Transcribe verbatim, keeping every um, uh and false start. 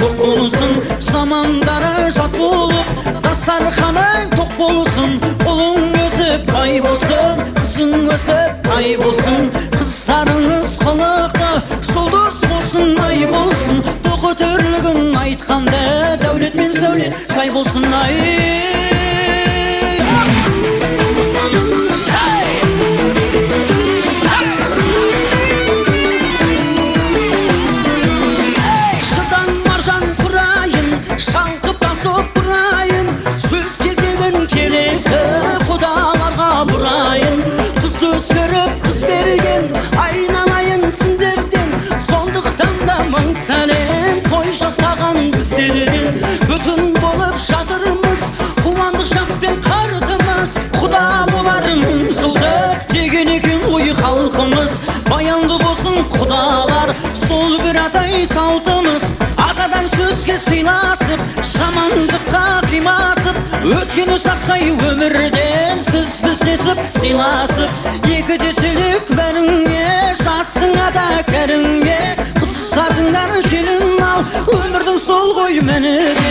жоқ болсын, замандары жат болып, дастарханың тоқ болсын. Ұлың өсіп бай болсын, қызың өсіп тай болсын. Қыздарыңыз қылықты, жұлдыз болсын, ай болсын. Тоқы түрлігін айтқанда, дәулет пен сәулет сай болсын, ай. Шалқып басып бұрайын, сөз кезегін келесі құдаларға бұрайын. Қыз өсіріп қыз берген, айналайын сендерден. Сондықтан да мың сәлем, той жасаған біздерден. Бүтін болып жатырмыз, қуандық жас пен қартымыз. Құда болар мың жылдық деген екен ғой халқымыз. Баянды болсын құдалар, сол бір атай салтымыз. Атадан сөзге сыйласып, жамандыққа қимасып, өткені жақсай өмірден сіз біздесіп сыйласып. Екі де тілек бәріңе, жасыңа да кәріңе. Қыз сатыңдар келін ал, өмірдің сол ғой мәні.